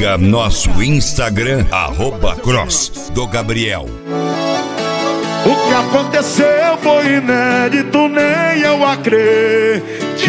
Siga nosso Instagram, @cross_do_Gabriel. O que aconteceu foi inédito, nem eu acreditei.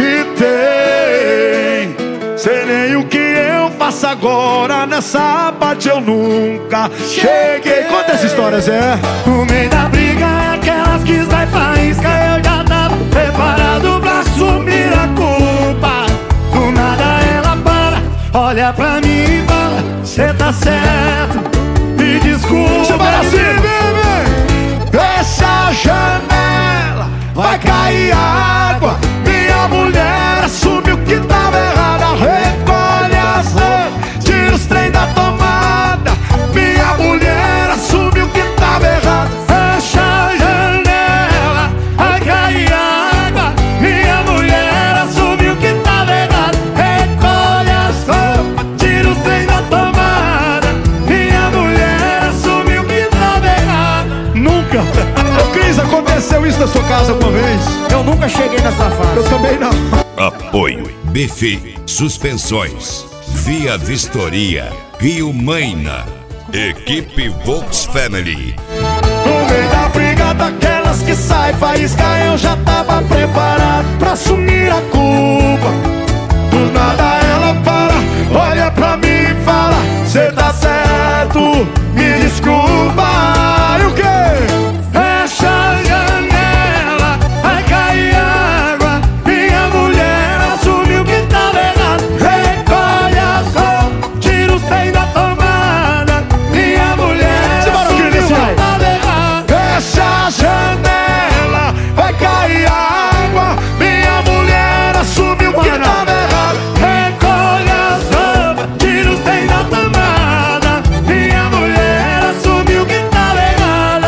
Sei nem o que eu faço agora, nessa parte eu nunca cheguei. Conta essa história, Zé. No meio da briga, aquelas que sai faísca, eu já tava preparado pra assumir a culpa. Do nada ela para, olha pra mim e fala: cê tá certo, me desculpa. Você vai assim, bebê. Fecha a janela, vai cair água. Minha mulher assumiu que tava errada. Recolhe as roupas, tira os trem da tomada. Minha mulher assumiu que tava errada. Fecha a janela, vai cair água. Minha mulher assumiu que tava errado. Recolhe as roupas, tira os trem da tomada. Minha mulher assumiu que tava errado. Nunca. Ô Cris, aconteceu isso na sua casa alguma vez? Eu nunca cheguei nessa fase. Eu também não. Apoio BF Suspensões, Via Vistoria, Rio Maina, Equipe Volks Family. No meio da briga daquelas que sai faísca, eu já tava preparado pra assumir a culpa. Do nada ela para, olha pra mim e fala: cê tá certo, me desculpa. E o quê? Fecha a janela, vai cair água. Minha mulher assumiu que tava errado. Recolhe as roupas, tira os trem da tomada. Minha mulher assumiu que tava errado. Fecha a janela, vai cair água. Minha mulher assumiu que tava errado. Recolhe as roupas, tira os trem da tomada. Minha mulher assumiu que tava errada.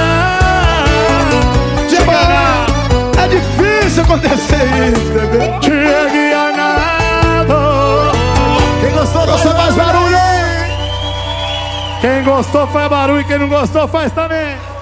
É difícil acontecer isso, bebê. Chegue a nada. Quem gostou Faz barulho. Quem gostou faz barulho, quem não gostou faz também.